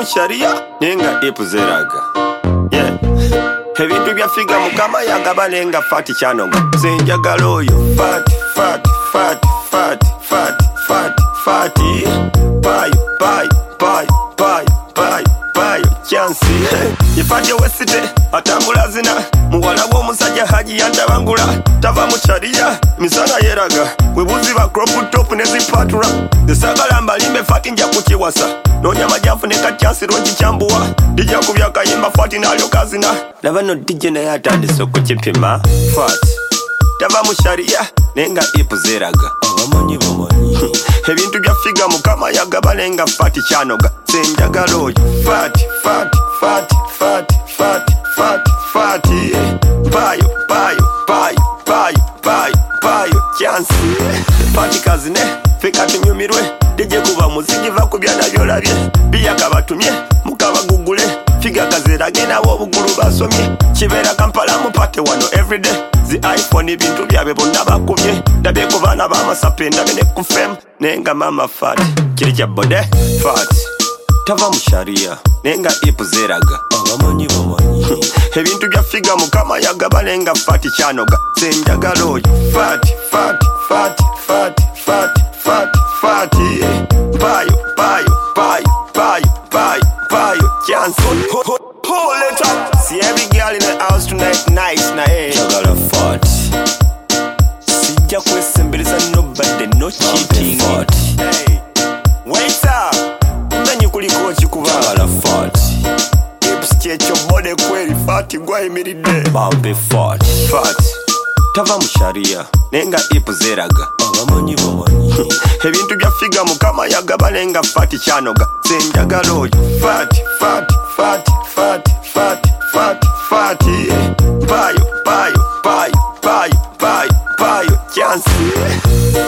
sharia nenga ipu zeraga. Yeah. Ebintu bya figa mukama yagaba nenga fati chanoga. Senjagala oyo fati fati fati fati fati fati fati. Payo chansi. Ifadye wesite atambula zina. Muwala w'omusajja haji yandabangula. Tava mu sharia misana yeraga. Webuzi ba crop top nezipatura. Desagala mbalimbe fati nja kukiwasa. Nonya majafu neka chansi ronji chambuwa. Dija kubya kayimba fati nalyo kazina. Nabano DJ na yatandise okukipima fati. Tava mu sharia nenga ipu zeraga. Abamanyi ebintu bya figa mukama yagaba nenga fati chanoga. Senjagala oyo fati fati fati fati fati fati fati. Payo chansi. Fati kazine fika tunyumirwe. Deje kuba muziki va kubya nabyo labye. Biya kabatumye mukabagugule. Figa kazerage nabo obugulu basomye. Kibera Kampala mupate wano everyday. Zi iPhone ibintu byabe bonna bakubye. Ndabe ku bana b'amasape ndabe ne ku fem. Nenga mama fati kiri kya bode fati. Tava mu sharia nenga ipu zeraga. Abamanyi ebintu bya figa mukama yagaba nenga fati chanoga. Senjagala oyo fati fati fati fati fati fati fati. Payo chance. Hold it up. See every girl in the house tonight nice na Jagala fati. Sijja kwesembeleza nobody no cheating. Hey, wait up. Menye kuliko chikuba. Jagala fati. Ips checho bode kweli fati gwa emiride. Bambe fati. Fati. Tava mu sharia nenga ipu zeraga. Abamanyi ebintu bya figa mukama yagaba nenga fati chanoga. Senjagala oyo fati fati fati fati fati fati fati. Payo chansi.